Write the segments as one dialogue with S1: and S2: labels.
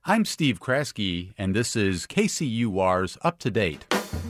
S1: I'm Steve Kraske, and this is KCUR's Up to Date.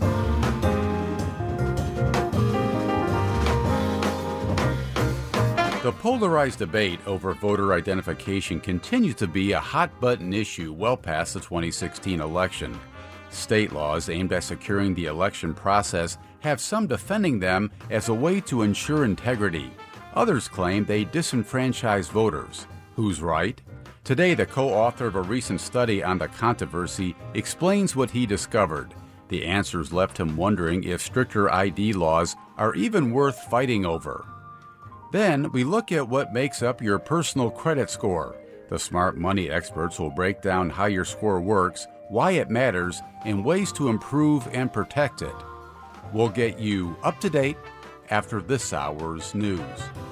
S1: The polarized debate over voter identification continues to be a hot-button issue well past the 2016 election. State laws aimed at securing the election process have some defending them as a way to ensure integrity. Others claim they disenfranchise voters. Who's right? Today, the co-author of a recent study on the controversy explains what he discovered. The answers left him wondering if stricter ID laws are even worth fighting over. Then, we look at what makes up your personal credit score. The smart money experts will break down how your score works, why it matters, and ways to improve and protect it. We'll get you up to date after this hour's news.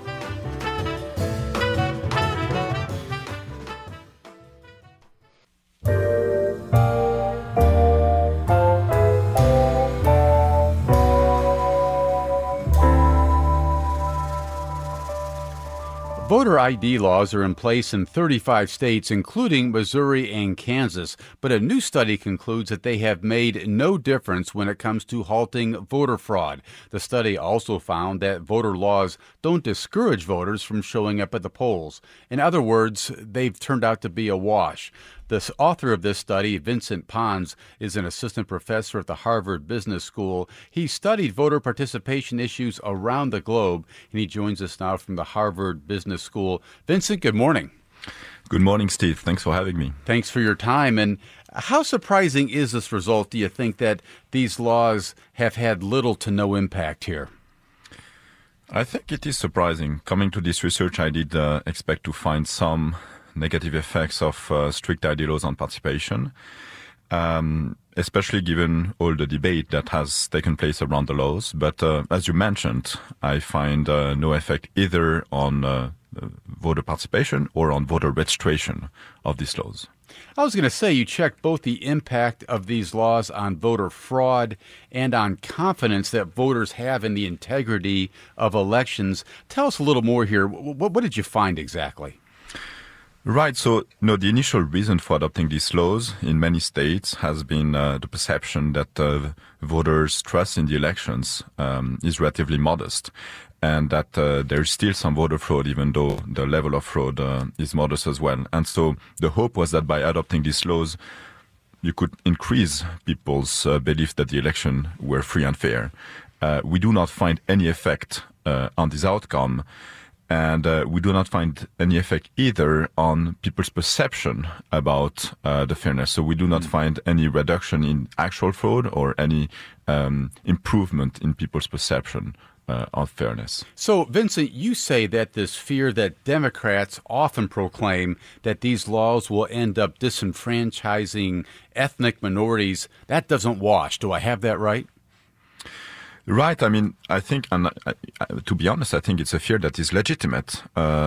S1: Voter ID laws are in place in 35 states, including Missouri and Kansas, but a new study concludes that they have made no difference when it comes to halting voter fraud. The study also found that voter laws don't discourage voters from showing up at the polls. In other words, they've turned out to be a wash. The author of this study, Vincent Pons, is an assistant professor at the Harvard Business School. He studied voter participation issues around the globe, and he joins us now from the Harvard Business School. Vincent, good morning.
S2: Good morning, Steve. Thanks for having me.
S1: Thanks for your time. And how surprising is this result, do you think, that these laws have had little to no impact here?
S2: I think it is surprising. Coming to this research, I did expect to find some negative effects of strict ID laws on participation, especially given all the debate that has taken place around the laws. But as you mentioned, I find no effect either on voter participation or on voter registration of these laws.
S1: I was going to say, you checked both the impact of these laws on voter fraud and on confidence that voters have in the integrity of elections. Tell us a little more here. What did you find exactly?
S2: Right. So, the initial reason for adopting these laws in many states has been the perception that voters' trust in the elections is relatively modest, and that there is still some voter fraud, even though the level of fraud is modest as well. And so the hope was that by adopting these laws, you could increase people's belief that the election were free and fair. We do not find any effect on this outcome. And we do not find any effect either on people's perception about the fairness. So we do not find any reduction in actual fraud or any improvement in people's perception of fairness.
S1: So, Vincent, you say that this fear that Democrats often proclaim that these laws will end up disenfranchising ethnic minorities, that doesn't wash. Do I have that right?
S2: Right. I mean, I think, and to be honest, I think it's a fear that is legitimate.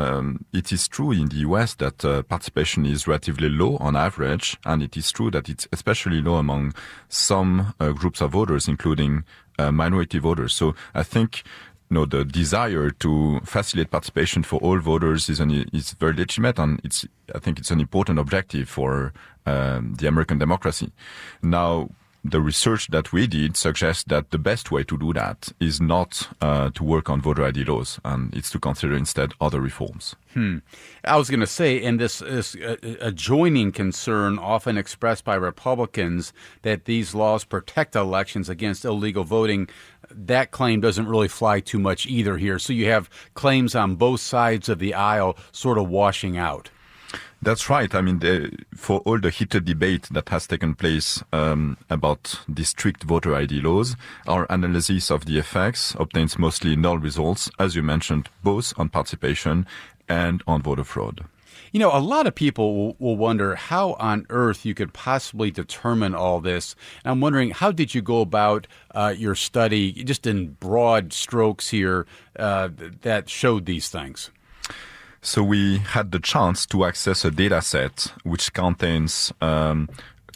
S2: It is true in the U.S. that participation is relatively low on average, and it is true that it's especially low among some groups of voters, including minority voters. So I think, the desire to facilitate participation for all voters is very legitimate, and I think it's an important objective for the American democracy. Now, the research that we did suggests that the best way to do that is not to work on voter ID laws, and it's to consider instead other reforms.
S1: I was going to say, and this is a joining concern often expressed by Republicans that these laws protect elections against illegal voting. That claim doesn't really fly too much either here. So you have claims on both sides of the aisle sort of washing out.
S2: That's right. I mean, for all the heated debate that has taken place about the strict voter ID laws, our analysis of the effects obtains mostly null results, as you mentioned, both on participation and on voter fraud.
S1: A lot of people will wonder how on earth you could possibly determine all this. And I'm wondering, how did you go about your study, just in broad strokes here, that showed these things?
S2: So we had the chance to access a data set which contains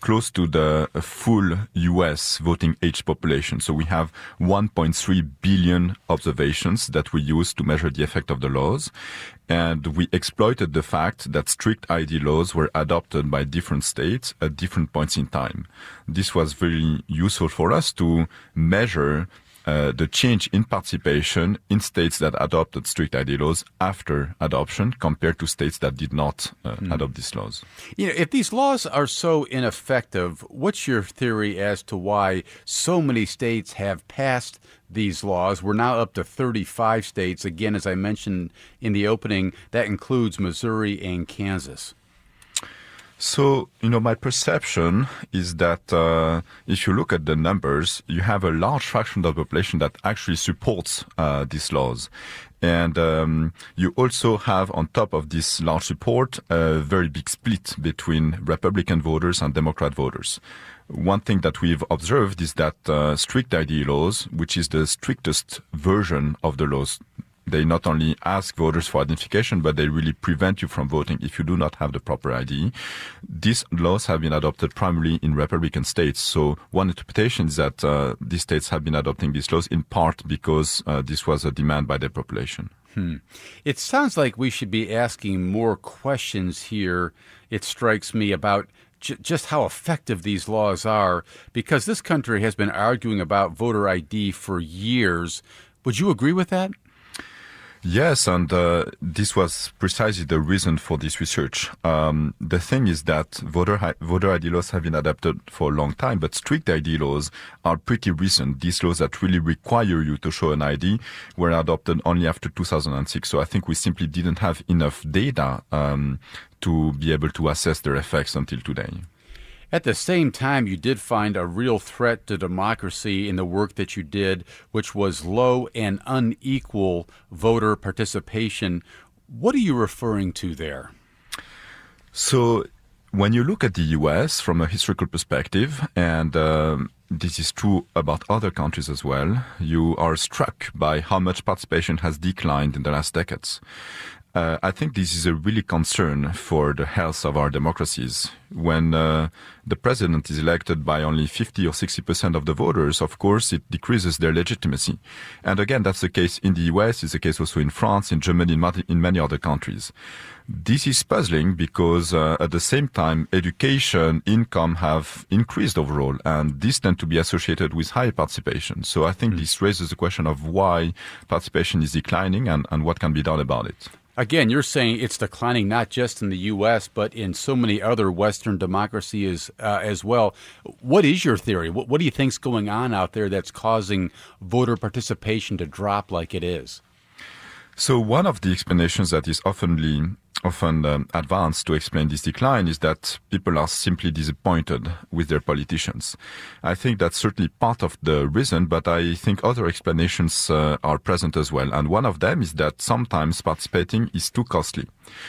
S2: close to the full US voting age population. So we have 1.3 billion observations that we use to measure the effect of the laws. And we exploited the fact that strict ID laws were adopted by different states at different points in time. This was very useful for us to measure the change in participation in states that adopted strict ID laws after adoption compared to states that did not adopt these laws.
S1: You know, if these laws are so ineffective, what's your theory as to why so many states have passed these laws? We're now up to 35 states. Again, as I mentioned in the opening, that includes Missouri and Kansas.
S2: So, my perception is that if you look at the numbers, you have a large fraction of the population that actually supports these laws. And you also have, on top of this large support, a very big split between Republican voters and Democrat voters. One thing that we've observed is that strict ID laws, which is the strictest version of the laws, they not only ask voters for identification, but they really prevent you from voting if you do not have the proper ID. These laws have been adopted primarily in Republican states. So one interpretation is that these states have been adopting these laws in part because this was a demand by their population.
S1: It sounds like we should be asking more questions here, it strikes me, about just how effective these laws are, because this country has been arguing about voter ID for years. Would you agree with that?
S2: Yes, and this was precisely the reason for this research. The thing is that voter ID laws have been adopted for a long time, but strict ID laws are pretty recent. These laws that really require you to show an ID were adopted only after 2006. So I think we simply didn't have enough data to be able to assess their effects until today.
S1: At the same time, you did find a real threat to democracy in the work that you did, which was low and unequal voter participation. What are you referring to there?
S2: So when you look at the U.S. from a historical perspective, and this is true about other countries as well, you are struck by how much participation has declined in the last decades. I think this is a really concern for the health of our democracies. When the president is elected by only 50 or 60% of the voters, of course, it decreases their legitimacy. And again, that's the case in the US, it's the case also in France, in Germany, in many other countries. This is puzzling because at the same time, education, income have increased overall, and these tend to be associated with high participation. So I think this raises the question of why participation is declining and what can be done about it.
S1: Again, you're saying it's declining not just in the U.S., but in so many other Western democracies as well. What is your theory? What do you think's going on out there that's causing voter participation to drop like it is?
S2: So one of the explanations that is often advanced to explain this decline is that people are simply disappointed with their politicians. I think that's certainly part of the reason, but I think other explanations are present as well. And one of them is that sometimes participating is too costly.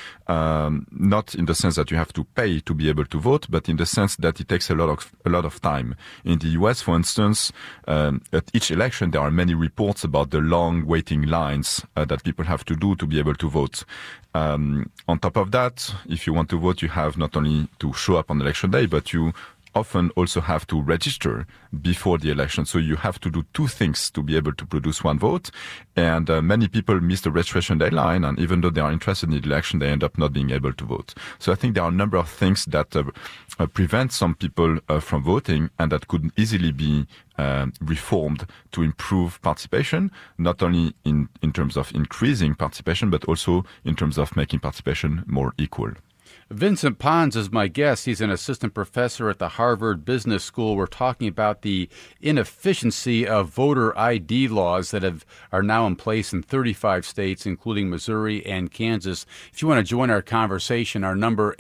S2: Not in the sense that you have to pay to be able to vote, but in the sense that it takes a lot of time. In the US, for instance, at each election, there are many reports about the long waiting lines that people have to do to be able to vote. On top of that, if you want to vote, you have not only to show up on election day, but you often also have to register before the election. So you have to do two things to be able to produce one vote. And many people miss the registration deadline. And even though they are interested in the election, they end up not being able to vote. So I think there are a number of things that prevent some people from voting and that could easily be reformed to improve participation, not only in terms of increasing participation, but also in terms of making participation more equal.
S1: Vincent Pons is my guest. He's an assistant professor at the Harvard Business School. We're talking about the inefficiency of voter ID laws that are now in place in 35 states, including Missouri and Kansas. If you want to join our conversation, our number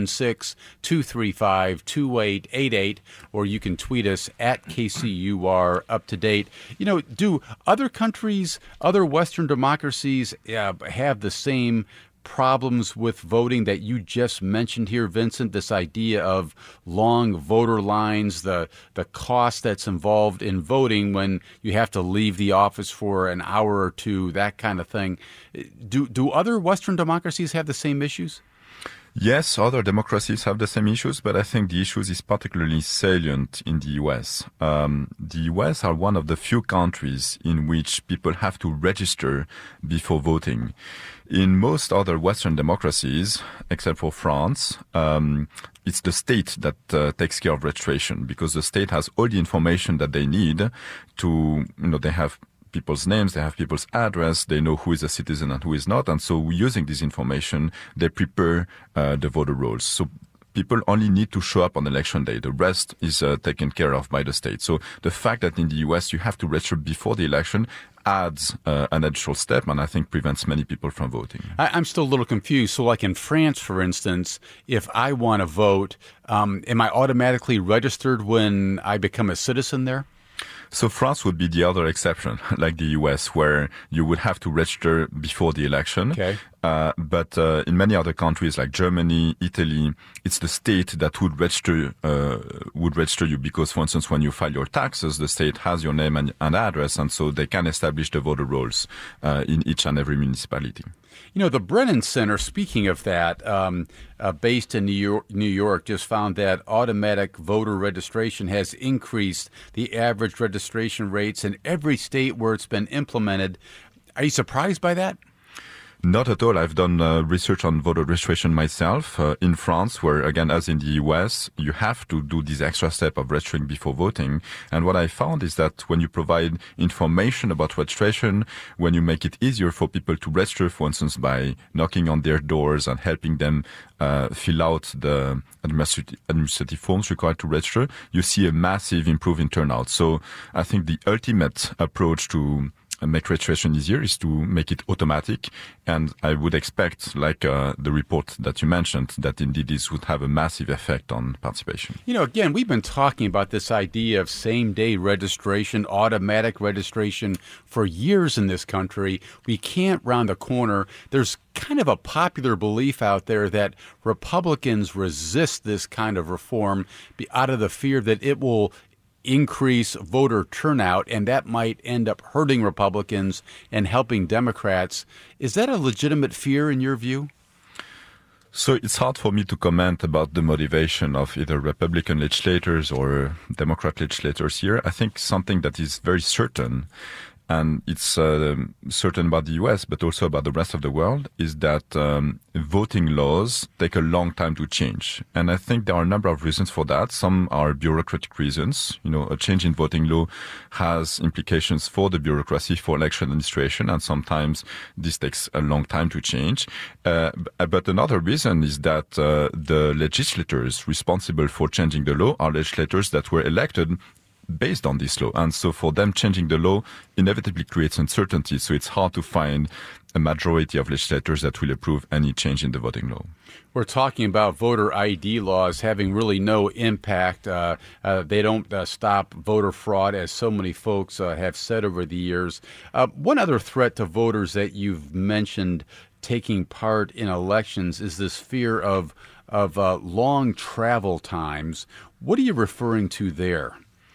S1: 816-235-2888, or you can tweet us at KCUR Up to Date. You know, do other countries, other Western democracies have the same problems with voting that you just mentioned here, Vincent? This idea of long voter lines, the cost that's involved in voting when you have to leave the office for an hour or two, that kind of thing. Do other Western democracies have the same issues?
S2: Yes, other democracies have the same issues, but I think the issues is particularly salient in the US. The US are one of the few countries in which people have to register before voting. In most other Western democracies, except for France, it's the state that takes care of registration, because the state has all the information that they need to, they have people's names, they have people's address, they know who is a citizen and who is not. And so using this information, they prepare the voter rolls. So people only need to show up on election day. The rest is taken care of by the state. So the fact that in the US you have to register before the election adds an additional step, and I think prevents many people from voting.
S1: I'm still a little confused. So like in France, for instance, if I want to vote, am I automatically registered when I become a citizen there?
S2: So France would be the other exception, like the US, where you would have to register before the election.
S1: Okay.
S2: But in many other countries like Germany, Italy, it's the state that would register you because, for instance, when you file your taxes, the state has your name and address, and so they can establish the voter rolls in each and every municipality.
S1: The Brennan Center, speaking of that, based in New York, just found that automatic voter registration has increased the average registration rates in every state where it's been implemented. Are you surprised by that?
S2: Not at all. I've done research on voter registration myself in France, where, again, as in the US, you have to do this extra step of registering before voting. And what I found is that when you provide information about registration, when you make it easier for people to register, for instance, by knocking on their doors and helping them fill out the administrative forms required to register, you see a massive improvement in turnout. So I think the ultimate approach to make registration easier is to make it automatic. And I would expect, like the report that you mentioned, that indeed this would have a massive effect on participation.
S1: Again, we've been talking about this idea of same-day registration, automatic registration for years in this country. We can't round the corner. There's kind of a popular belief out there that Republicans resist this kind of reform out of the fear that it will increase voter turnout, and that might end up hurting Republicans and helping Democrats. Is that a legitimate fear in your view?
S2: So it's hard for me to comment about the motivation of either Republican legislators or Democrat legislators here. I think something that is very certain, and it's certain about the US, but also about the rest of the world, is that voting laws take a long time to change. And I think there are a number of reasons for that. Some are bureaucratic reasons. A change in voting law has implications for the bureaucracy, for election administration, and sometimes this takes a long time to change. But another reason is that the legislators responsible for changing the law are legislators that were elected based on this law. And so for them, changing the law inevitably creates uncertainty. So it's hard to find a majority of legislators that will approve any change in the voting law.
S1: We're talking about voter ID laws having really no impact. They don't stop voter fraud, as so many folks have said over the years. One other threat to voters that you've mentioned taking part in elections is this fear of long travel times. What are you referring to there?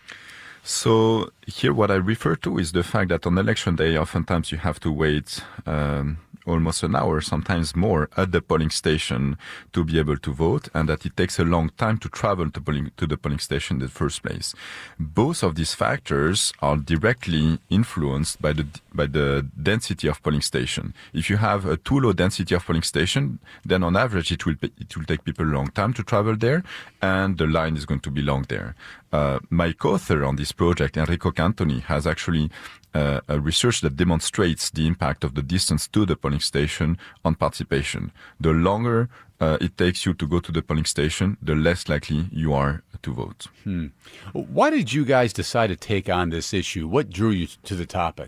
S2: So here what I refer to is the fact that on election day, oftentimes you have to wait almost an hour, sometimes more, at the polling station to be able to vote, and that it takes a long time to travel to the polling station in the first place. Both of these factors are directly influenced by the density of polling station. If you have a too low density of polling station, then on average it will take people a long time to travel there, and the line is going to be long there. My co-author on this project, Enrico Cantoni, has actually a research that demonstrates the impact of the distance to the polling station on participation. The longer it takes you to go to the polling station, the less likely you are to vote.
S1: Why did you guys decide to take on this issue? What drew you to the topic?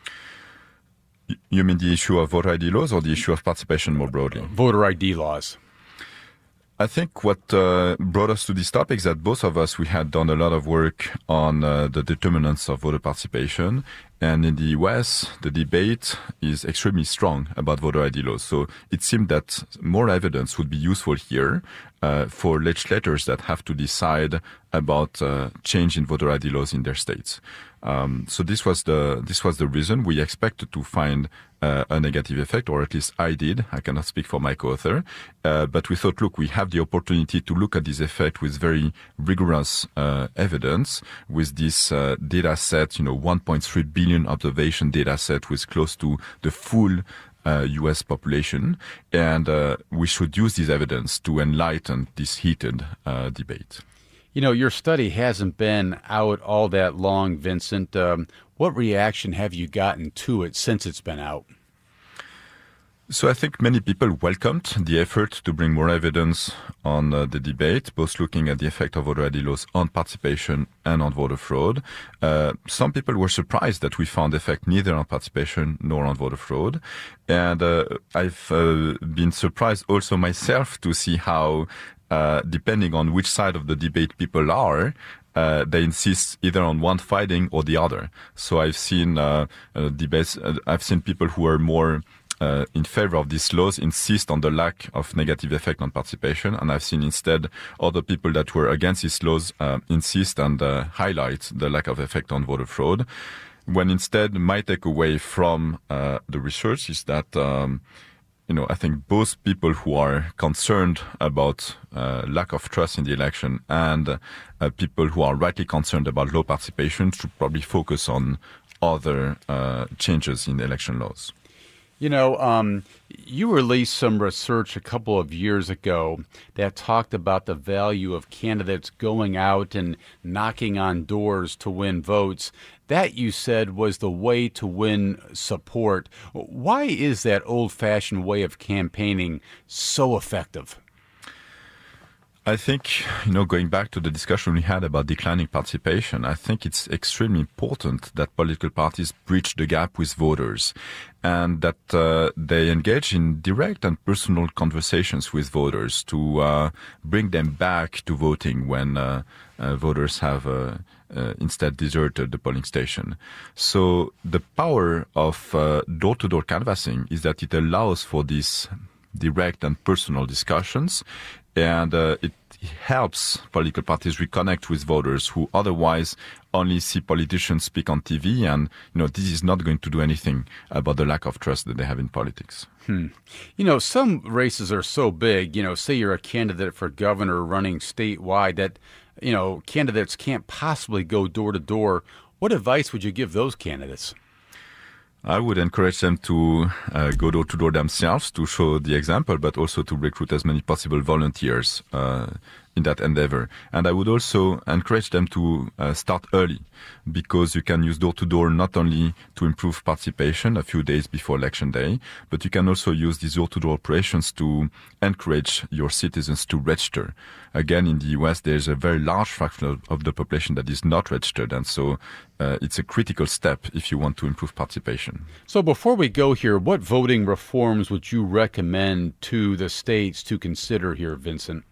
S2: You mean the issue of voter ID laws or the issue of participation more broadly?
S1: Voter ID laws.
S2: I think what brought us to this topic is that both of us, we had done a lot of work on the determinants of voter participation. And in the US, the debate is extremely strong about voter ID laws. So it seemed that more evidence would be useful here for legislators that have to decide about change in voter ID laws in their states. So this was the reason we expected to find a negative effect, or at least I did. I cannot speak for my co-author, but we thought, look, we have the opportunity to look at this effect with very rigorous evidence, with this data set, 1.3 billion observation data set with close to the full U.S. population, and we should use this evidence to enlighten this heated debate.
S1: Your study hasn't been out all that long, Vincent. What reaction have you gotten to it since it's been out?
S2: So I think many people welcomed the effort to bring more evidence on the debate, both looking at the effect of voter ID laws on participation and on voter fraud. Some people were surprised that we found effect neither on participation nor on voter fraud. And I've been surprised also myself to see how, depending on which side of the debate people are, they insist either on one finding or the other. So I've seen debates. I've seen people who are more in favor of these laws insist on the lack of negative effect on participation, and I've seen instead other people that were against these laws insist and highlight the lack of effect on voter fraud. When instead my takeaway from the research is that I think both people who are concerned about lack of trust in the election and people who are rightly concerned about low participation should probably focus on other changes in election laws. You released some research a couple of years ago that talked about the value of candidates going out and knocking on doors to win votes. That, you said, was the way to win support. Why is that old-fashioned way of campaigning so effective? I think, going back to the discussion we had about declining participation, I think it's extremely important that political parties bridge the gap with voters and that they engage in direct and personal conversations with voters to bring them back to voting when voters have instead deserted the polling station. So the power of door-to-door canvassing is that it allows for these direct and personal discussions, and it helps political parties reconnect with voters who otherwise only see politicians speak on TV, and this is not going to do anything about the lack of trust that they have in politics.
S1: Some races are so big, say you're a candidate for governor running statewide, that candidates can't possibly go door to door. What advice would you give those candidates?
S2: I would encourage them to go door to door themselves to show the example, but also to recruit as many possible volunteers in that endeavor. And I would also encourage them to start early, because you can use door to door not only to improve participation a few days before election day, but you can also use these door to door operations to encourage your citizens to register. Again, in the US, there's a very large fraction of the population that is not registered, and so it's a critical step if you want to improve participation.
S1: So before we go here, what voting reforms would you recommend to the states to consider here, Vincent?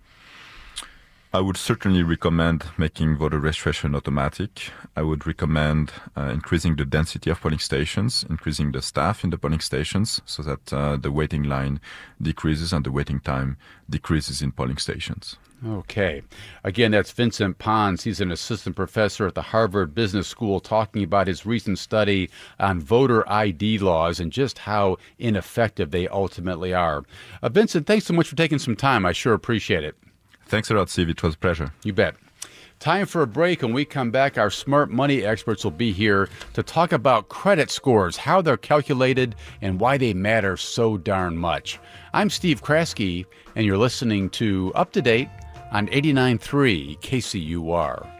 S2: I would certainly recommend making voter registration automatic. I would recommend increasing the density of polling stations, increasing the staff in the polling stations so that the waiting line decreases and the waiting time decreases in polling stations.
S1: Okay. Again, that's Vincent Pons. He's an assistant professor at the Harvard Business School talking about his recent study on voter ID laws and just how ineffective they ultimately are. Vincent, thanks so much for taking some time. I sure appreciate it.
S2: Thanks a lot, Steve. It was a pleasure.
S1: You bet. Time for a break. When we come back, our smart money experts will be here to talk about credit scores, how they're calculated, and why they matter so darn much. I'm Steve Kraske, and you're listening to Up to Date on 89.3 KCUR.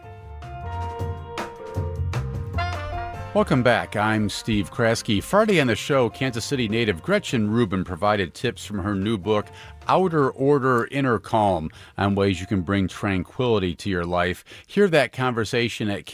S1: Welcome back. I'm Steve Kraske. Friday on the show, Kansas City native Gretchen Rubin provided tips from her new book, outer order, inner calm on ways you can bring tranquility to your life. Hear that conversation at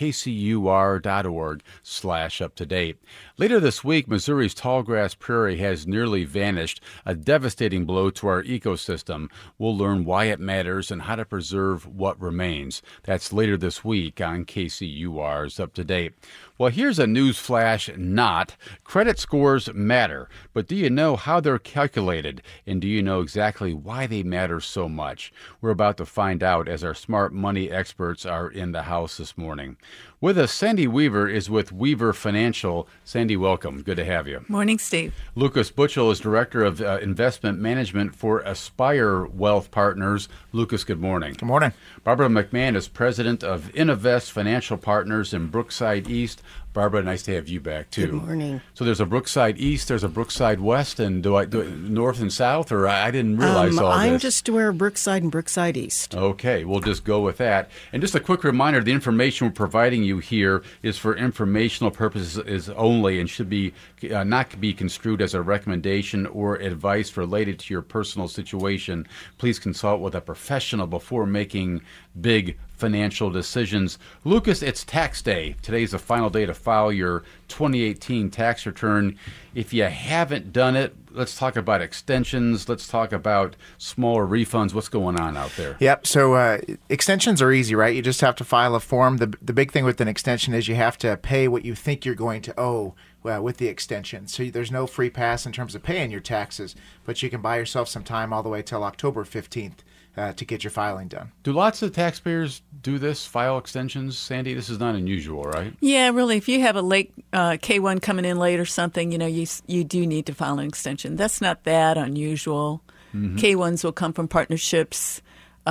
S1: kcur.org/up-to-date. Later this week, Missouri's tallgrass prairie has nearly vanished, a devastating blow to our ecosystem. We'll learn why it matters and how to preserve what remains. That's later this week on KCUR's Up to Date. Well, here's a news flash not. Credit scores matter, but do you know how they're calculated? And do you know exactly why they matter so much? We're about to find out as our smart money experts are in the house this morning. With us, Sandy Weaver is with Weaver Financial. Sandy, welcome. Good to have you.
S3: Morning, Steve.
S1: Lucas Butchell is Director of Investment Management for Aspire Wealth Partners. Lucas, good morning.
S4: Good morning.
S1: Barbara McMahon is President of Innovest Financial Partners in Brookside East. Barbara, nice to have you back, too.
S5: Good morning.
S1: So there's a Brookside East, there's a Brookside West, and do it north and south, or I didn't realize all this?
S5: I'm just aware of Brookside and Brookside East.
S1: Okay, we'll just go with that. And just a quick reminder, the information we're providing you here is for informational purposes only and should be not be construed as a recommendation or advice related to your personal situation. Please consult with a professional before making big financial decisions. Lucas, it's tax day. Today's the final day to file your 2018 tax return. If you haven't done it, let's talk about extensions. Let's talk about smaller refunds. What's going on out there?
S4: Yep. So extensions are easy, right? You just have to file a form. The big thing with an extension is you have to pay what you think you're going to owe with the extension. So there's no free pass in terms of paying your taxes, but you can buy yourself some time all the way till October 15th. To get your filing done.
S1: Do lots of taxpayers do this, file extensions, Sandy? This is not unusual, right?
S3: Yeah, really. If you have a late K-1 coming in late or something, you do need to file an extension. That's not that unusual. Mm-hmm. K-1s will come from partnerships. You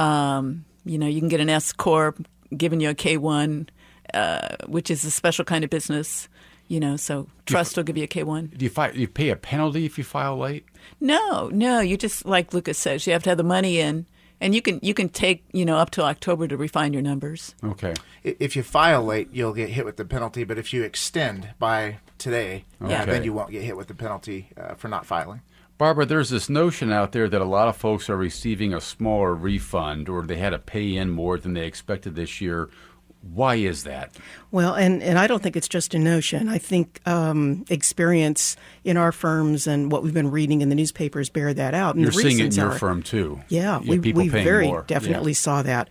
S3: can get an S-Corp giving you a K-1, which is a special kind of business. So trust will give you a K-1.
S1: Do you pay a penalty if you file late?
S3: No. You just, like Lucas says, you have to have the money in. And you can take, up to October to refine your numbers.
S1: Okay.
S4: If you file late, you'll get hit with the penalty. But if you extend by today, then you won't get hit with the penalty for not filing.
S1: Barbara, there's this notion out there that a lot of folks are receiving a smaller refund or they had to pay in more than they expected this year. Why is that?
S5: Well, and I don't think it's just a notion. I think experience in our firms and what we've been reading in the newspapers bear that out. And
S1: you're seeing it in your firm, too.
S5: Yeah, we very more. Definitely saw that.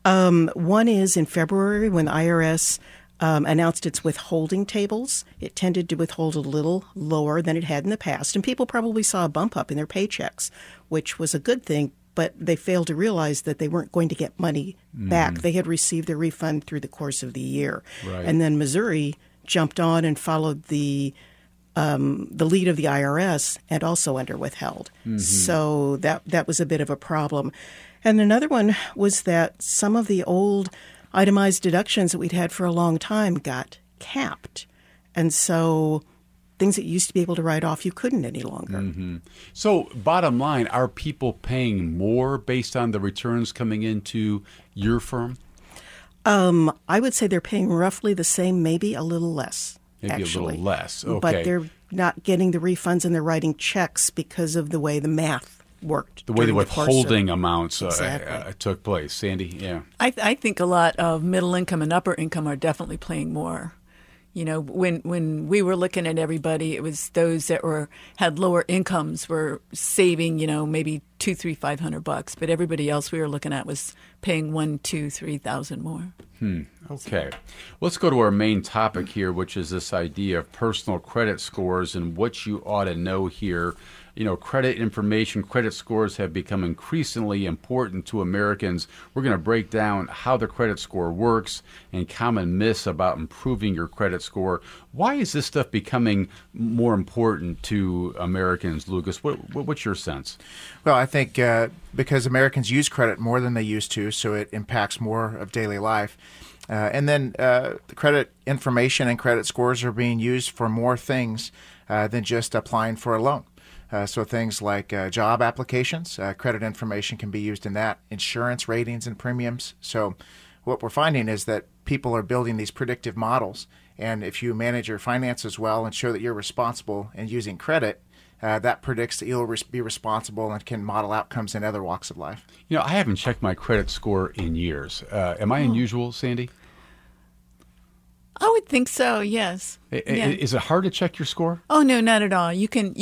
S5: One is in February when the IRS announced its withholding tables. It tended to withhold a little lower than it had in the past. And people probably saw a bump up in their paychecks, which was a good thing. But they failed to realize that they weren't going to get money back. They had received their refund through the course of the year.
S1: Right.
S5: And then Missouri jumped on and followed the lead of the IRS and also withheld. Mm-hmm. So that was a bit of a problem. And another one was that some of the old itemized deductions that we'd had for a long time got capped. And so things that you used to be able to write off, you couldn't any longer.
S1: Mm-hmm. So bottom line, are people paying more based on the returns coming into your firm?
S5: I would say they're paying roughly the same, maybe a little less.
S1: Maybe
S5: actually.
S1: A little less, okay.
S5: But they're not getting the refunds and they're writing checks because of the way the math worked.
S1: The way the withholding amounts
S5: took
S1: place. Sandy, yeah.
S3: I think a lot of middle income and upper income are definitely paying more. When we were looking at everybody, it was those that had lower incomes were saving, maybe $200, $300, $500, but everybody else we were looking at was paying $1,000, $2,000, $3,000 more.
S1: Okay. Let's go to our main topic here, which is this idea of personal credit scores and what you ought to know here. Credit information, credit scores have become increasingly important to Americans. We're going to break down how the credit score works and common myths about improving your credit score. Why is this stuff becoming more important to Americans, Lucas? What's your sense?
S4: Well, I think because Americans use credit more than they used to, so it impacts more of daily life. And then the credit information and credit scores are being used for more things than just applying for a loan. So things like job applications, credit information can be used in that, insurance ratings and premiums. So what we're finding is that people are building these predictive models. And if you manage your finances well and show that you're responsible and using credit, that predicts that you'll be responsible and can model outcomes in other walks of life.
S1: You know, I haven't checked my credit score in years. Am I unusual, Sandy?
S3: I would think so, yes.
S1: Is it hard to check your score?
S3: Oh, no, not at all. You can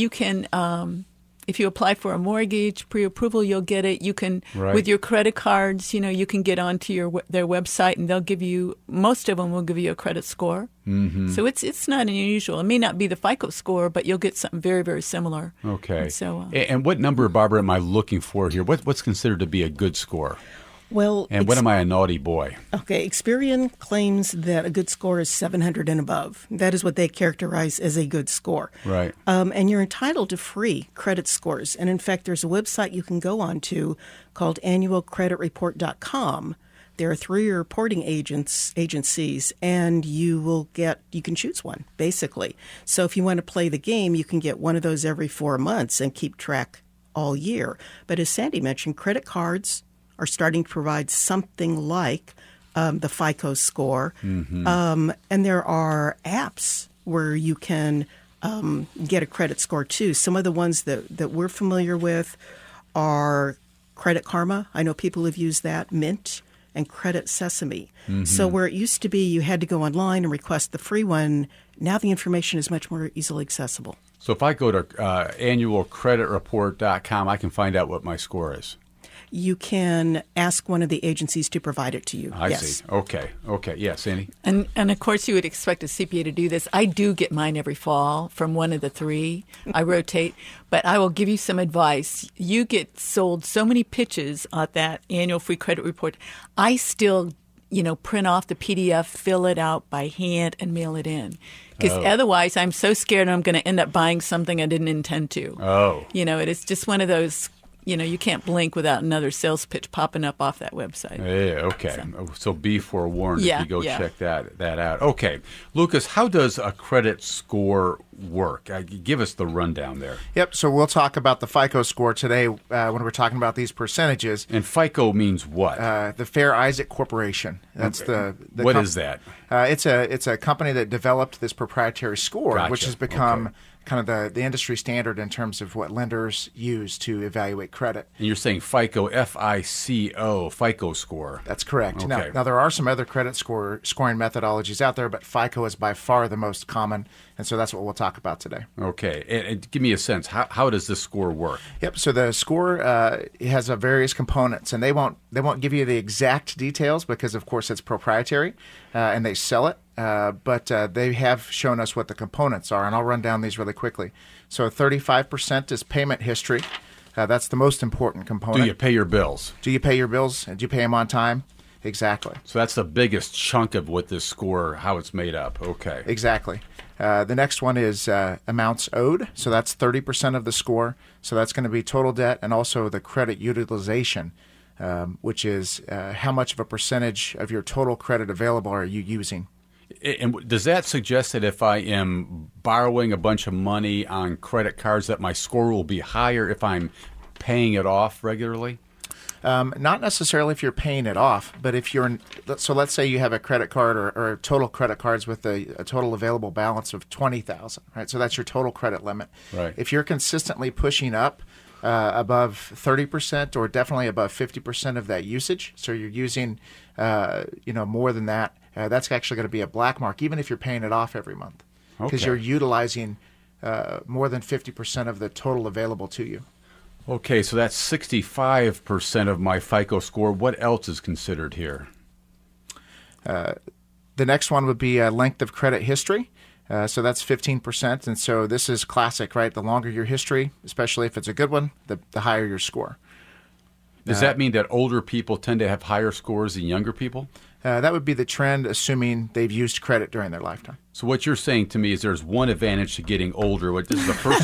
S3: if you apply for a mortgage, pre-approval, you'll get it. You can, with your credit cards, you can get onto their website, and they'll give you, most of them will give you a credit score. Mm-hmm. So it's not unusual. It may not be the FICO score, but you'll get something very, very similar.
S1: Okay. And what number, Barbara, am I looking for here? What's considered to be a good score?
S5: Well,
S1: and when am I a naughty boy?
S5: Okay, Experian claims that a good score is 700 and above. That is what they characterize as a good score.
S1: Right.
S5: And you're entitled to free credit scores. And in fact, there's a website you can go on to called annualcreditreport.com. There are 3 reporting agencies, and you can choose one, basically. So if you want to play the game, you can get one of those every 4 months and keep track all year. But as Sandy mentioned, credit cards are starting to provide something like the FICO score. Mm-hmm. And there are apps where you can get a credit score, too. Some of the ones that we're familiar with are Credit Karma. I know people have used that, Mint, and Credit Sesame. Mm-hmm. So where it used to be you had to go online and request the free one, now the information is much more easily accessible.
S1: So if I go to annualcreditreport.com, I can find out what my score is.
S5: You can ask one of the agencies to provide it to you.
S1: I see. Okay. Yeah, Sandy?
S3: And of course, you would expect a CPA to do this. I do get mine every fall from one of the 3. I rotate. But I will give you some advice. You get sold so many pitches at that annual free credit report. I still, print off the PDF, fill it out by hand, and mail it in. Because otherwise, I'm so scared I'm going to end up buying something I didn't intend to.
S1: Oh.
S3: It is just one of those... you can't blink without another sales pitch popping up off that website.
S1: Yeah, okay. So be forewarned if you go check that out. Okay. Lucas, how does a credit score work? Give us the rundown there.
S4: Yep. So we'll talk about the FICO score today when we're talking about these percentages.
S1: And FICO means what?
S4: The Fair Isaac Corporation. That's the
S1: What is that?
S4: It's a company that developed this proprietary score, which has become kind of the industry standard in terms of what lenders use to evaluate credit.
S1: And you're saying FICO, F-I-C-O, FICO score.
S4: That's correct.
S1: Okay.
S4: Now, there are some other credit scoring methodologies out there, but FICO is by far the most common, and so that's what we'll talk about today.
S1: Okay. And give me a sense. How does this score work?
S4: Yep. So the score has various components, and they won't give you the exact details because, of course, it's proprietary, and they sell it. But they have shown us what the components are, and I'll run down these really quickly. So 35% is payment history. That's the most important component.
S1: Do you pay your bills?
S4: Do you pay your bills? Do you pay them on time? Exactly.
S1: So that's the biggest chunk of what this score, how it's made up. Okay.
S4: Exactly. The next one is amounts owed. So that's 30% of the score. So that's going to be total debt and also the credit utilization, which is how much of a percentage of your total credit available are you using.
S1: And does that suggest that if I am borrowing a bunch of money on credit cards that my score will be higher if I'm paying it off regularly?
S4: Not necessarily if you're paying it off, but if you're – so let's say you have a credit card or total credit cards with a total available balance of $20,000, right? So that's your total credit limit.
S1: Right.
S4: If you're consistently pushing up above 30% or definitely above 50% of that usage, so you're using more than that, that's actually going to be a black mark, even if you're paying it off every month, because you're utilizing more than 50% of the total available to you.
S1: Okay, so that's 65% of my FICO score. What else is considered here?
S4: The next one would be length of credit history. So that's 15%. And so this is classic, right? The longer your history, especially if it's a good one, the higher your score.
S1: Does that mean that older people tend to have higher scores than younger people?
S4: That would be the trend, assuming they've used credit during their lifetime.
S1: So what you're saying to me is there's one advantage to getting older. This is the first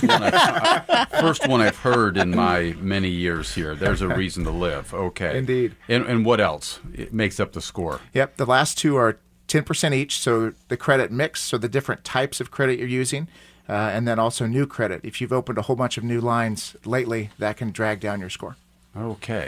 S1: one I've heard in my many years here. There's a reason to live. Okay.
S4: Indeed.
S1: And what else? It makes up the score.
S4: Yep. The last two are 10% each, so the credit mix, so the different types of credit you're using, and then also new credit. If you've opened a whole bunch of new lines lately, that can drag down your score.
S1: Okay.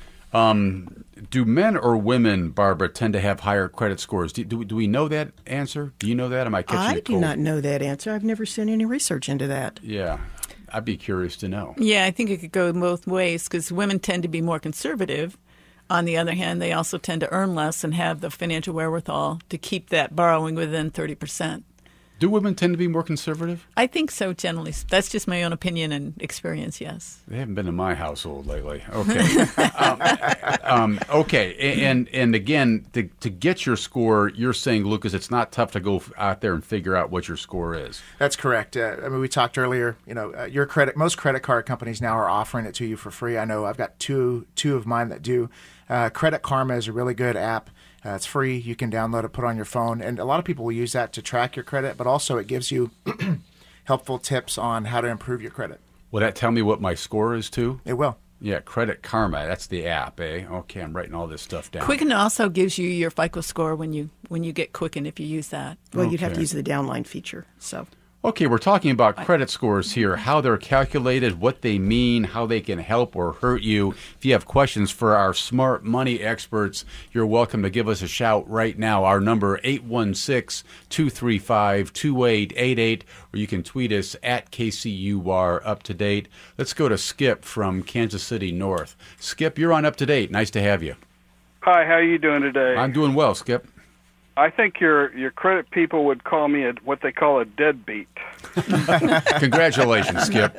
S1: Do men or women, Barbara, tend to have higher credit scores? Do we know that answer? Do you know that? Am I catching it cold?
S5: I do not know that answer. I've never seen any research into that.
S1: Yeah. I'd be curious to know.
S3: Yeah, I think it could go both ways because women tend to be more conservative. On the other hand, they also tend to earn less and have the financial wherewithal to keep that borrowing within 30%.
S1: Do women tend to be more conservative?
S3: I think so, generally. That's just my own opinion and experience, yes.
S1: They haven't been in my household lately. Okay. Okay. And again, to get your score, you're saying, Lucas, it's not tough to go out there and figure out what your score is.
S4: That's correct. I mean, we talked earlier, most credit card companies now are offering it to you for free. I know I've got two of mine that do. Credit Karma is a really good app. It's free. You can download it, put it on your phone. And a lot of people will use that to track your credit, but also it gives you helpful tips on how to improve your credit.
S1: Will that tell me what my score is, too?
S4: It will.
S1: Yeah, Credit Karma. That's the app, eh? Okay, I'm writing all this stuff down.
S3: Quicken also gives you your FICO score when you get Quicken if you use that.
S5: Well, you'd have to use the downline feature, so...
S1: Okay, we're talking about credit scores here, how they're calculated, what they mean, how they can help or hurt you. If you have questions for our smart money experts, you're welcome to give us a shout right now. Our number, 816-235-2888, or you can tweet us at KCUR Up to Date. Let's go to Skip from Kansas City North. Skip, you're on Up to Date. Nice to have you.
S6: Hi, how are you doing today?
S1: I'm doing well, Skip.
S6: I think your credit people would call me what they call a deadbeat.
S1: Congratulations, Skip.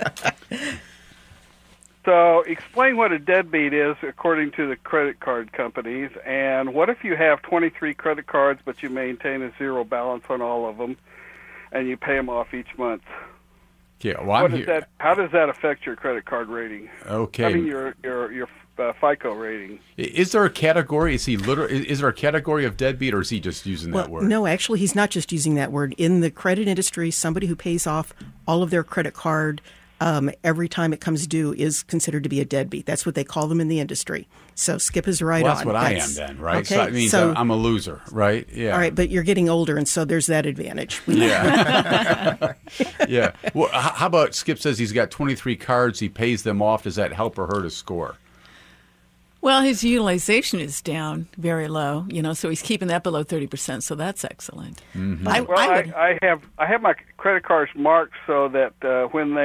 S6: So explain what a deadbeat is according to the credit card companies, and what if you have 23 credit cards but you maintain a zero balance on all of them and you pay them off each month?
S1: Yeah, well,
S6: how does that affect your credit card rating?
S1: Okay.
S6: I mean your FICO rating.
S1: Is there a category? Is there a category of deadbeat, or is he just using that word?
S5: No, actually, he's not just using that word. In the credit industry, somebody who pays off all of their credit card every time it comes due is considered to be a deadbeat. That's what they call them in the industry. So Skip is right
S1: on.
S5: That's
S1: what I am then, right?
S5: Okay,
S1: so that means I'm a loser, right? Yeah.
S5: All right, but you're getting older, and so there's that advantage.
S1: Yeah. Yeah. Well, how about Skip says he's got 23 cards, he pays them off. Does that help or hurt his score?
S3: Well, his utilization is down very low, so he's keeping that below 30%, so that's excellent.
S1: Mm-hmm.
S6: I have my credit cards marked so that when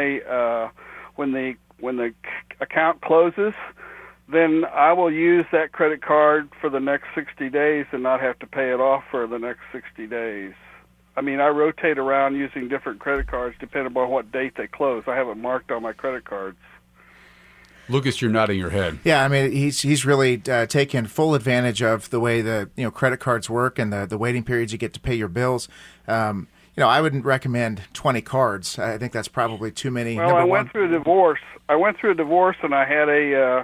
S6: the account closes, then I will use that credit card for the next 60 days and not have to pay it off for the next 60 days. I mean, I rotate around using different credit cards depending on what date they close. I have it marked on my credit cards.
S1: Lucas, you're nodding your head.
S4: Yeah, I mean, he's really taken full advantage of the way the credit cards work and the waiting periods you get to pay your bills. I wouldn't recommend 20 cards. I think that's probably too many.
S6: Well, I went through a divorce. And I had a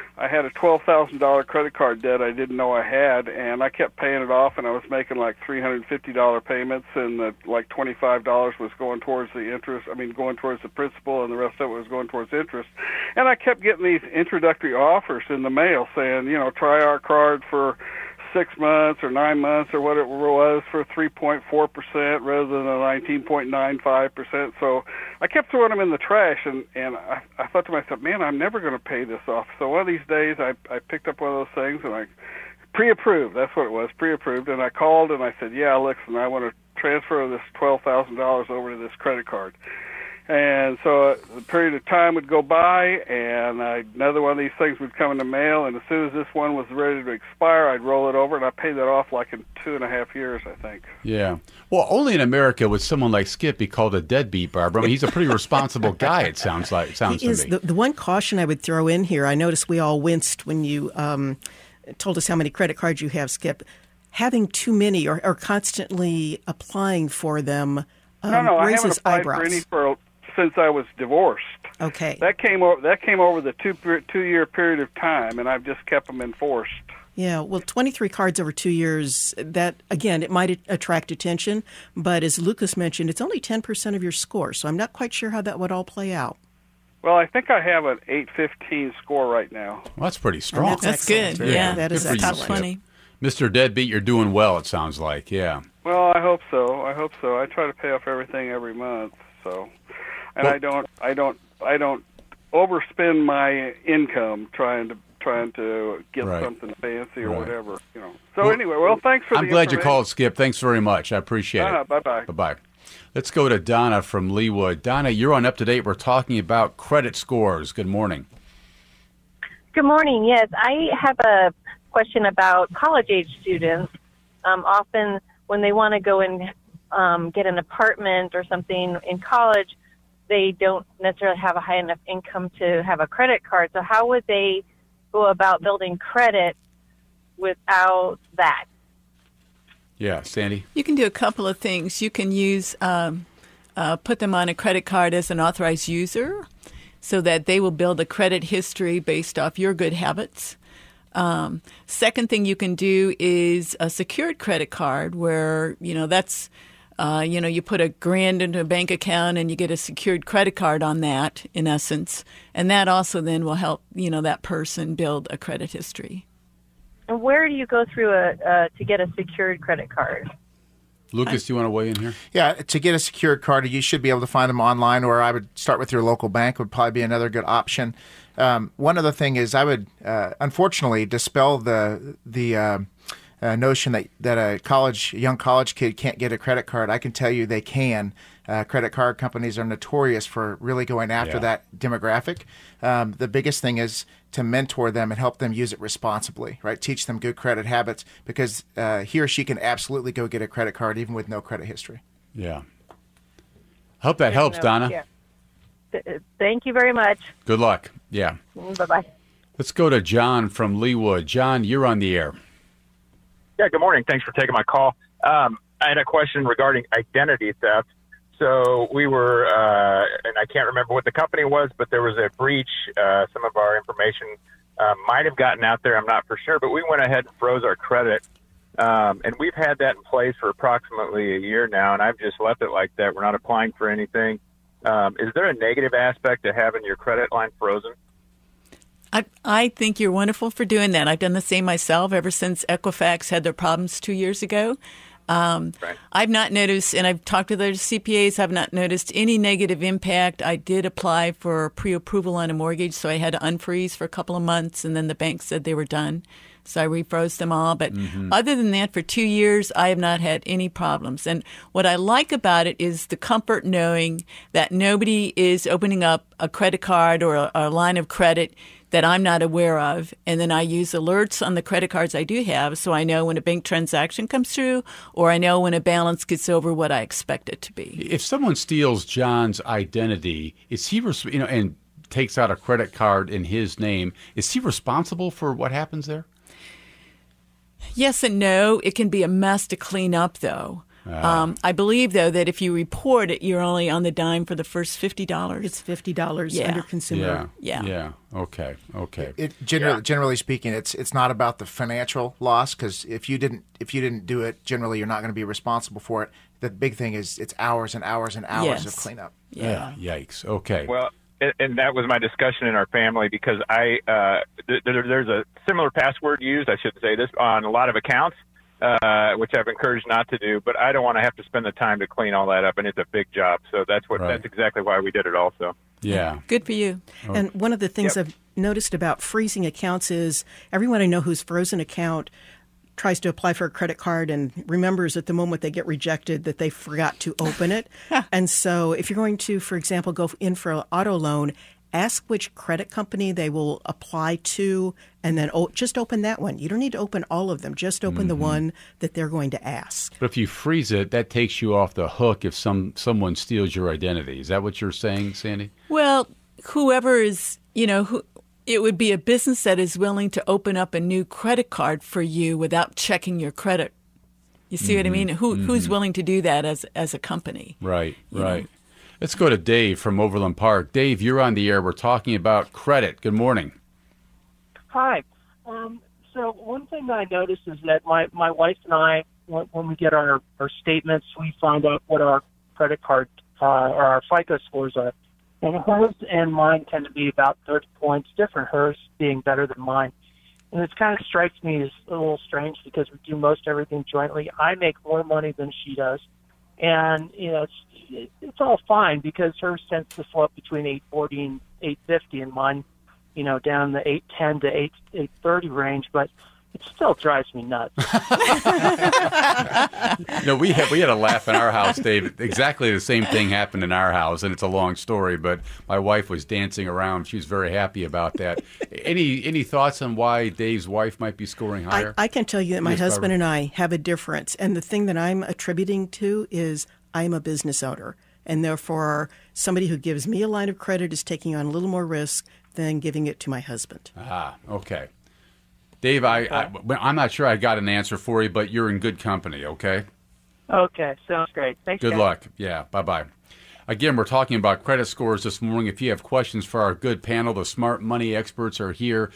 S6: $12,000 credit card debt I didn't know I had, and I kept paying it off, and I was making like $350 payments, and like $25 was going towards the interest. I mean, going towards the principal, and the rest of it was going towards interest. And I kept getting these introductory offers in the mail saying, try our card for 6 months or 9 months or what it was for 3.4% rather than the 19.95%. So I kept throwing them in the trash, and I thought to myself, man, I'm never going to pay this off. So one of these days I picked up one of those things, and I pre-approved. That's what it was, pre-approved. And I called and I said, yeah, listen, I want to transfer this $12,000 over to this credit card. And so the period of time would go by, and another one of these things would come in the mail, and as soon as this one was ready to expire, I'd roll it over, and I paid that off like in 2.5 years, I think.
S1: Yeah. Well, only in America would someone like Skip be called a deadbeat, Barbara. I mean, he's a pretty responsible guy, it sounds to me.
S5: The one caution I would throw in here, I noticed we all winced when you told us how many credit cards you have, Skip. Having too many or constantly applying for them
S6: No, I haven't
S5: raises
S6: applied
S5: eyebrows.
S6: for any since I was divorced.
S5: Okay.
S6: That came over the two-year period of time, and I've just kept them enforced.
S5: Yeah, well, 23 cards over 2 years, that, again, it might attract attention, but as Lucas mentioned, it's only 10% of your score, so I'm not quite sure how that would all play out.
S6: Well, I think I have an 815 score right now.
S1: Well, that's pretty strong.
S3: That's good. Yeah,
S5: that is
S3: top 20.
S1: Mr. Deadbeat, you're doing well, it sounds like, yeah.
S6: Well, I hope so. I try to pay off everything every month, so... And I don't overspend my income trying to get something fancy or whatever, So anyway, thanks for the
S1: I'm glad you
S6: information.
S1: called, Skip. Thanks very much. I appreciate it.
S6: Bye-bye.
S1: Bye-bye. Let's go to Donna from Leawood. Donna, you're on Up to Date. We're talking about credit scores. Good morning.
S7: Good morning. Yes, I have a question about college-age students. Often when they want to go and get an apartment or something in college, they don't necessarily have a high enough income to have a credit card. So how would they go about building credit without that?
S1: Yeah, Sandy?
S3: You can do a couple of things. You can use put them on a credit card as an authorized user so that they will build a credit history based off your good habits. Second thing you can do is a secured credit card where, that's, you put $1,000 into a bank account and you get a secured credit card on that, in essence. And that also then will help, that person build a credit history.
S7: And where do you go through to get a secured credit card?
S1: Lucas, do you want to weigh in here?
S4: Yeah, to get a secured card, you should be able to find them online, or I would start with your local bank would probably be another good option. One other thing is I would, unfortunately, dispel the notion that a young college kid can't get a credit card. I can tell you they can. Credit card companies are notorious for really going after that demographic. The biggest thing is to mentor them and help them use it responsibly, right? Teach them good credit habits, because he or she can absolutely go get a credit card even with no credit history.
S1: Yeah. Hope that helps, Donna.
S7: Yeah. Thank you very much.
S1: Good luck. Yeah.
S7: Bye-bye.
S1: Let's go to John from Leawood. John, you're on the air.
S8: Yeah, good morning. Thanks for taking my call. I had a question regarding identity theft. So we were, and I can't remember what the company was, but there was a breach. Some of our information might have gotten out there. I'm not for sure, but we went ahead and froze our credit. And we've had that in place for approximately a year now, and I've just left it like that. We're not applying for anything. Is there a negative aspect to having your credit line frozen?
S3: I think you're wonderful for doing that. I've done the same myself ever since Equifax had their problems 2 years ago. Right. I've not noticed, and I've talked to other CPAs, I've not noticed any negative impact. I did apply for pre-approval on a mortgage, so I had to unfreeze for a couple of months, and then the bank said they were done. So I refroze them all. But other than that, for 2 years, I have not had any problems. And what I like about it is the comfort knowing that nobody is opening up a credit card or a line of credit that I'm not aware of. And then I use alerts on the credit cards I do have, so I know when a bank transaction comes through, or I know when a balance gets over what I expect it to be.
S1: If someone steals John's identity, is he, and takes out a credit card in his name, is he responsible for what happens there?
S3: Yes and no. It can be a mess to clean up, though. I believe, though, that if you report it, you're only on the dime for the first $50.
S5: It's $50 under consumer.
S1: Yeah. Okay.
S4: Generally speaking, it's not about the financial loss, because if you didn't do it, generally you're not going to be responsible for it. The big thing is it's hours and hours and hours of cleanup.
S1: Yeah. Yikes. Okay.
S8: Well, and that was my discussion in our family, because there's a similar password used, I should say this, on a lot of accounts. Which I've encouraged not to do, but I don't want to have to spend the time to clean all that up, and it's a big job. So that's exactly why we did it also.
S1: Yeah.
S3: Good for you.
S5: And one of the things I've noticed about freezing accounts is everyone I know who's frozen account tries to apply for a credit card and remembers at the moment they get rejected that they forgot to open it. And so if you're going to, for example, go in for an auto loan, ask which credit company they will apply to, and then just open that one. You don't need to open all of them. Just open the one that they're going to ask.
S1: But if you freeze it, that takes you off the hook if someone steals your identity. Is that what you're saying, Sandy?
S3: Well, whoever is, it would be a business that is willing to open up a new credit card for you without checking your credit. You see what I mean? Who's willing to do that as a company?
S1: Right. Let's go to Dave from Overland Park. Dave, you're on the air. We're talking about credit. Good morning.
S9: Hi. So one thing that I noticed is that my wife and I, when we get our statements, we find out what our credit card or our FICO scores are. And hers and mine tend to be about 30 points different, hers being better than mine. And it kind of strikes me as a little strange because we do most everything jointly. I make more money than she does. And, it's all fine because hers tends to float between 840 and 850 and mine, down the 810 to 830 range, but it still drives me nuts.
S1: We had a laugh in our house, Dave. Exactly the same thing happened in our house, and it's a long story, but my wife was dancing around. She was very happy about that. Any thoughts on why Dave's wife might be scoring higher?
S5: I can tell you that my husband and I have a difference, and the thing that I'm attributing to is I'm a business owner, and therefore somebody who gives me a line of credit is taking on a little more risk than giving it to my husband.
S1: Okay. Dave, I'm not sure I got an answer for you, but you're in good company, okay?
S9: Okay, sounds great. Thanks,
S1: Good
S9: guys.
S1: luck. Yeah, bye-bye. Again, we're talking about credit scores this morning. If you have questions for our good panel, the Smart Money experts are here,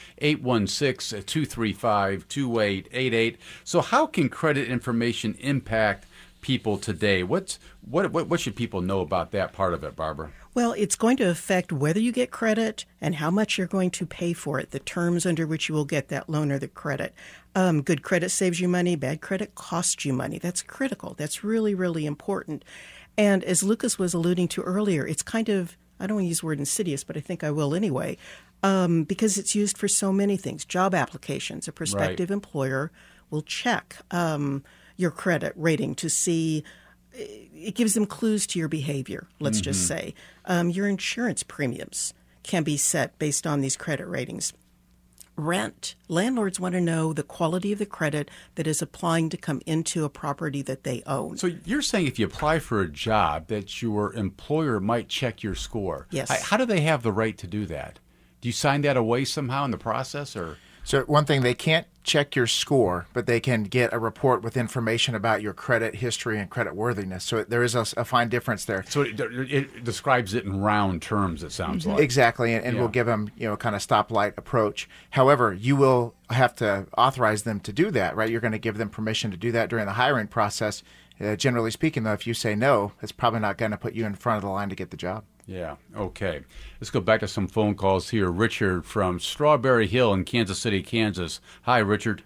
S1: 816-235-2888. So how can credit information impact people today? What should people know about that part of it, Barbara?
S5: Well, it's going to affect whether you get credit and how much you're going to pay for it, the terms under which you will get that loan or the credit. Good credit saves you money. Bad credit costs you money. That's critical. That's really, really important. And as Lucas was alluding to earlier, it's kind of, I don't want to use the word insidious, but I think I will anyway, because it's used for so many things. Job applications. A prospective employer will check your credit rating to see. It gives them clues to your behavior, let's just say. Your insurance premiums can be set based on these credit ratings. Rent. Landlords want to know the quality of the credit that is applying to come into a property that they own.
S1: So you're saying if you apply for a job that your employer might check your score.
S5: Yes.
S1: How do they have the right to do that? Do you sign that away somehow in the process, or?
S4: So one thing, they can't check your score, but they can get a report with information about your credit history and credit worthiness. So there is a fine difference there.
S1: So it describes it in round terms, it sounds like.
S4: Exactly, and we'll give them, kind of stoplight approach. However, you will have to authorize them to do that, right? You're going to give them permission to do that during the hiring process. Generally speaking, though, if you say no, it's probably not going to put you in front of the line to get the job.
S1: Yeah, okay. Let's go back to some phone calls here. Richard from Strawberry Hill in Kansas City, Kansas. Hi, Richard.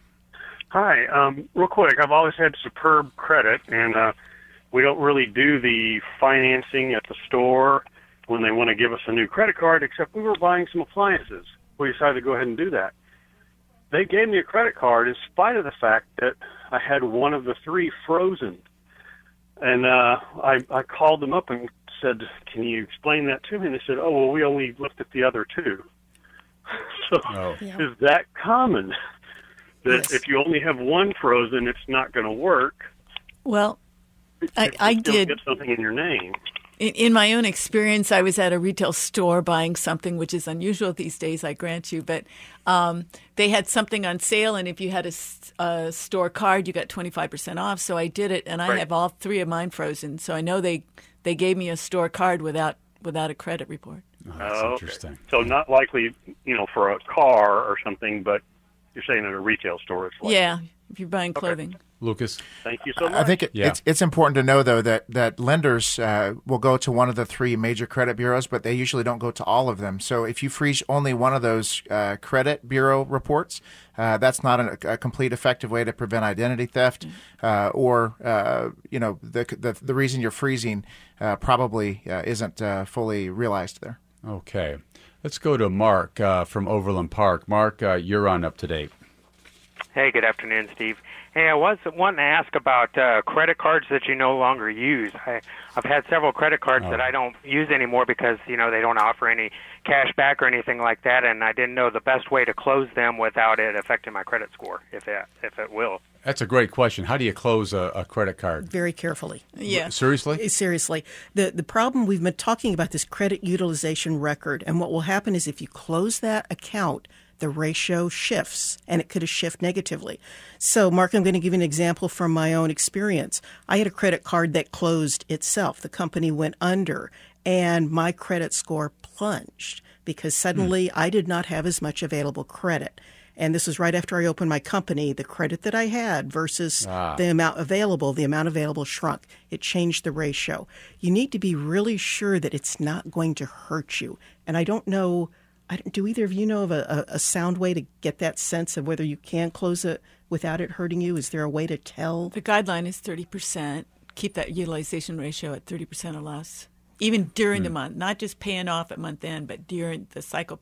S10: Hi. Real quick, I've always had superb credit, and we don't really do the financing at the store when they want to give us a new credit card, except we were buying some appliances. We decided to go ahead and do that. They gave me a credit card in spite of the fact that I had one of the three frozen. And I called them up and said, can you explain that to me? And they said, oh, well, we only looked at the other two. So is that common? That if you only have one frozen, it's not going to work?
S3: Well, I did
S10: get something in your name.
S3: In my own experience, I was at a retail store buying something, which is unusual these days, I grant you. But they had something on sale, and if you had a store card, you got 25% off. So I did it, and I have all three of mine frozen. So I know they gave me a store card without a credit report.
S1: Oh, that's interesting.
S10: Okay. So not likely, for a car or something, but you're saying at a retail store it's likely.
S3: Yeah, if you're buying clothing.
S10: Okay.
S1: Lucas?
S10: Thank you so much.
S4: I think it's important to know, though, that lenders will go to one of the three major credit bureaus, but they usually don't go to all of them. So if you freeze only one of those credit bureau reports, that's not a complete effective way to prevent identity theft, or the reason you're freezing probably isn't fully realized there.
S1: Okay. Let's go to Mark from Overland Park. Mark, you're on up to date.
S11: Hey, good afternoon, Steve. Hey, I was wanting to ask about credit cards that you no longer use. I've had several credit cards that I don't use anymore because, they don't offer any cash back or anything like that, and I didn't know the best way to close them without it affecting my credit score, if it will.
S1: That's a great question. How do you close a credit card?
S5: Very carefully.
S3: Yeah.
S1: Seriously?
S5: Seriously. The problem, we've been talking about this credit utilization record, and what will happen is if you close that account, the ratio shifts, and it could shift negatively. So, Mark, I'm going to give you an example from my own experience. I had a credit card that closed itself. The company went under, and my credit score plunged because suddenly I did not have as much available credit. And this was right after I opened my company. The credit that I had versus the amount available shrunk. It changed the ratio. You need to be really sure that it's not going to hurt you. And I don't know... do either of you know of a sound way to get that sense of whether you can close it without it hurting you? Is there a way to tell?
S3: The guideline is 30%. Keep that utilization ratio at 30% or less. Even during the month, not just paying off at month end, but during the cycle.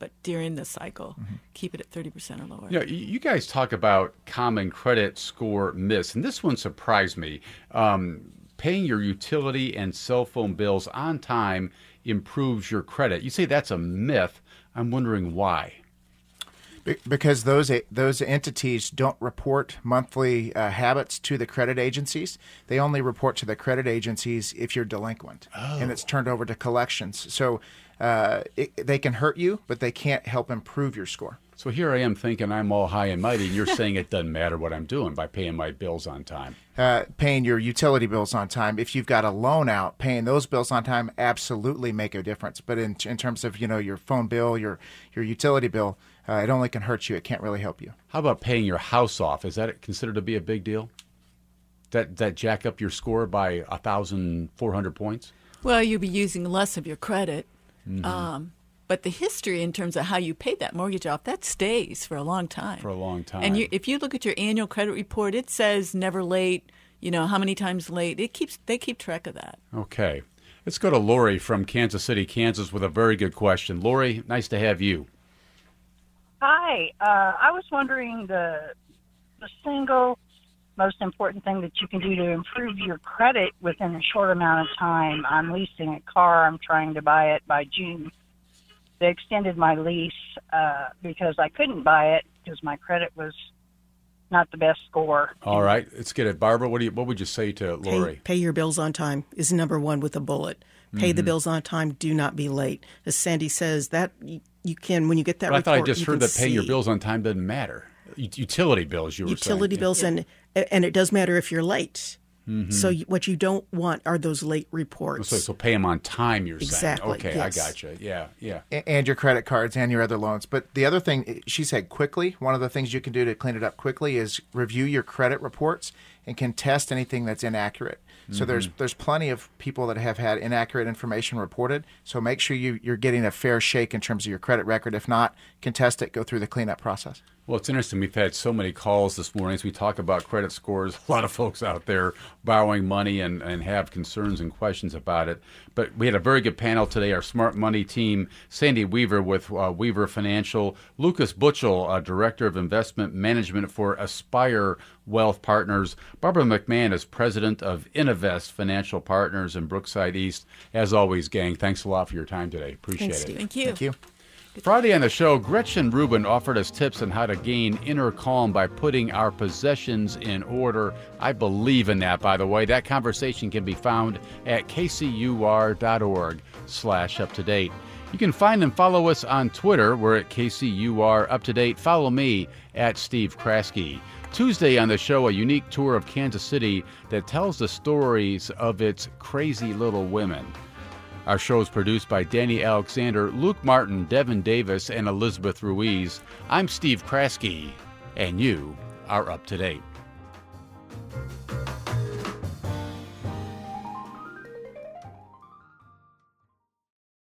S3: Keep it at 30% or lower.
S1: You know, you guys talk about common credit score myths, and this one surprised me. Paying your utility and cell phone bills on time improves your credit. You say that's a myth. I'm wondering why.
S4: Because those entities don't report monthly habits to the credit agencies. They only report to the credit agencies if you're delinquent, and it's turned over to collections. So they can hurt you, but they can't help improve your score.
S1: So here I am thinking I'm all high and mighty, and you're saying it doesn't matter what I'm doing by paying my bills on time.
S4: Paying your utility bills on time. If you've got a loan out, paying those bills on time absolutely make a difference. But in terms of your phone bill, your utility bill, it only can hurt you. It can't really help you.
S1: How about paying your house off? Is that considered to be a big deal? That jack up your score by 1,400 points?
S3: Well, you'll be using less of your credit. Mm-hmm. But the history in terms of how you paid that mortgage off, that stays for a long time.
S1: For a long time.
S3: And if you look at your annual credit report, it says never late, how many times late. They keep track of that.
S1: Okay. Let's go to Lori from Kansas City, Kansas, with a very good question. Lori, nice to have you.
S12: Hi. I was wondering the single most important thing that you can do to improve your credit within a short amount of time. I'm leasing a car. I'm trying to buy it by June. They extended my lease because I couldn't buy it because my credit was not the best score.
S1: All right. Let's get it. Barbara, what would you say to Lori?
S5: Pay your bills on time is number one with a bullet. Pay the bills on time. Do not be late. As Sandy says, that you can, when you get that report,
S1: I thought I just heard that paying your bills on time doesn't matter. Utility bills, you were saying.
S5: Utility bills, and it does matter if you're late. Mm-hmm. So what you don't want are those late reports.
S1: So pay them on time, you're saying.
S5: Exactly.
S1: Okay,
S5: yes.
S1: I got you. Yeah.
S4: And your credit cards and your other loans. But the other thing, she said quickly, one of the things you can do to clean it up quickly is review your credit reports and contest anything that's inaccurate. So there's plenty of people that have had inaccurate information reported. So make sure you're getting a fair shake in terms of your credit record. If not, contest it, go through the cleanup process.
S1: Well, it's interesting. We've had so many calls this morning as we talk about credit scores. A lot of folks out there borrowing money and have concerns and questions about it. But we had a very good panel today. Our Smart Money team, Sandy Weaver with Weaver Financial, Lucas Butchell, Director of Investment Management for Aspire Wealth Partners, Barbara McMahon is President of Innovest Financial Partners in Brookside East. As always, gang, thanks a lot for your time today. Appreciate it.
S3: Thank you.
S4: Thank you.
S1: Friday on the show, Gretchen Rubin offered us tips on how to gain inner calm by putting our possessions in order. I believe in that, by the way. That conversation can be found at kcur.org/uptodate. You can find and follow us on Twitter. We're at KCUR Up to Date. Follow me at Steve Kraske. Tuesday on the show, a unique tour of Kansas City that tells the stories of its crazy little women. Our show is produced by Danny Alexander, Luke Martin, Devin Davis, and Elizabeth Ruiz. I'm Steve Kraske, and you are up to date.